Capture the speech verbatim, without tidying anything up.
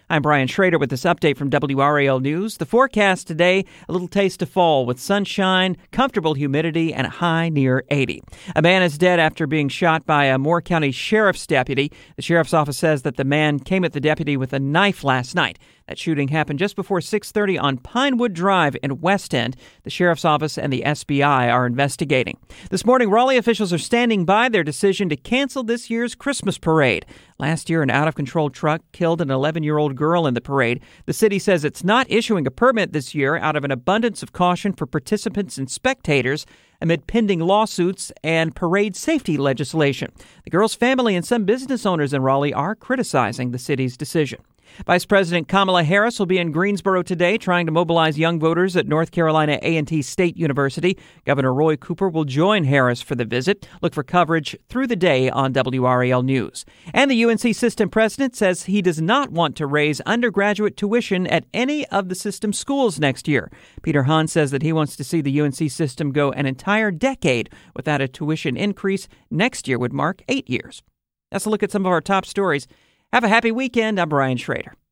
I'm Brian Schrader with this update from W R A L News. The forecast today, a little taste of fall with sunshine, comfortable humidity, and a high near eighty. A man is dead after being shot by a Moore County Sheriff's deputy. The Sheriff's Office says that the man came at the deputy with a knife last night. That shooting happened just before six thirty on Pinewood Drive in West End. The Sheriff's Office and the S B I are investigating. This morning, Raleigh officials are standing by their decision to cancel this year's Christmas parade. Last year, an out-of-control truck killed an eleven-year-old girl in the parade. The city says it's not issuing a permit this year out of an abundance of caution for participants and spectators amid pending lawsuits and parade safety legislation. The girl's family and some business owners in Raleigh are criticizing the city's decision. Vice President Kamala Harris will be in Greensboro today trying to mobilize young voters at North Carolina A and T State University. Governor Roy Cooper will join Harris for the visit. Look for coverage through the day on W R A L News. And the U N C system president says he does not want to raise undergraduate tuition at any of the system schools next year. Peter Hahn says that he wants to see the U N C system go an entire decade without a tuition increase. Next year would mark eight years. That's a look at some of our top stories. Have a happy weekend. I'm Brian Schrader.